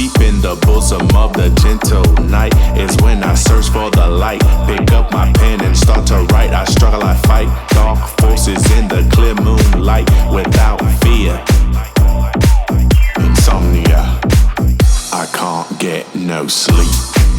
Deep in the bosom of the gentle night is when I search for the light. Pick up my pen and start to write. I struggle, I fight dark forces in the clear moonlight without fear. Insomnia, I can't get no sleep.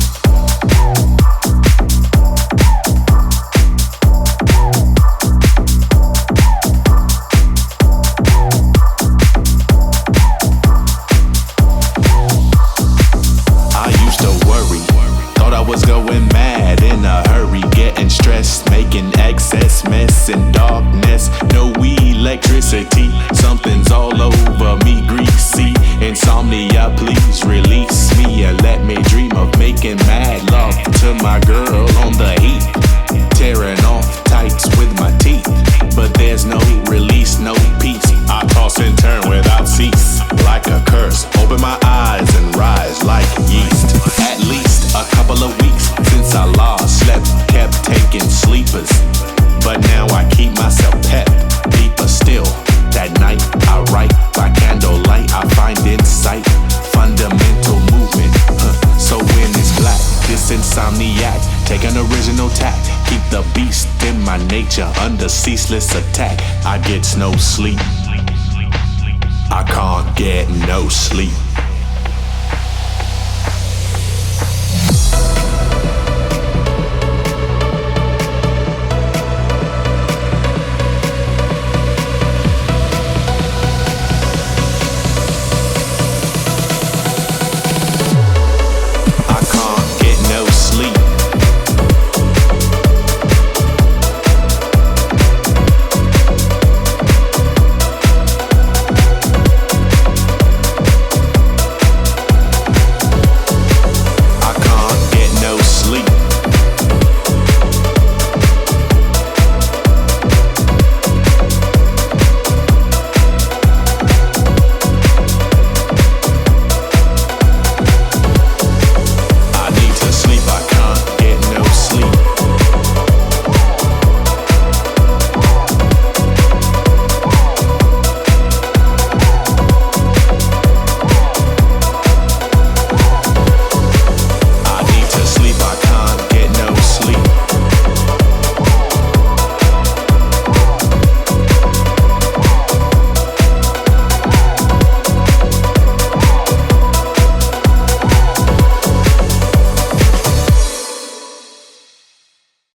Was going mad in a hurry, getting stressed, making excess mess in darkness. No electricity, something's all over me, greasy. Insomnia, please release me and let me dream of making mad love to my girl on the heat, tearing off tights with my teeth. But there's no release, no peace. I toss and turn without cease, like a curse. Open my eyes and rise like yeast. At least a couple of weeks since I last slept, kept taking sleepers. But now I keep myself pepped, deeper still. That night I write by candlelight, I find insight, fundamental movement. So when it's black, this insomniac, take an original tact, keep the beast in my nature under ceaseless attack. I get no sleep, I can't get no sleep.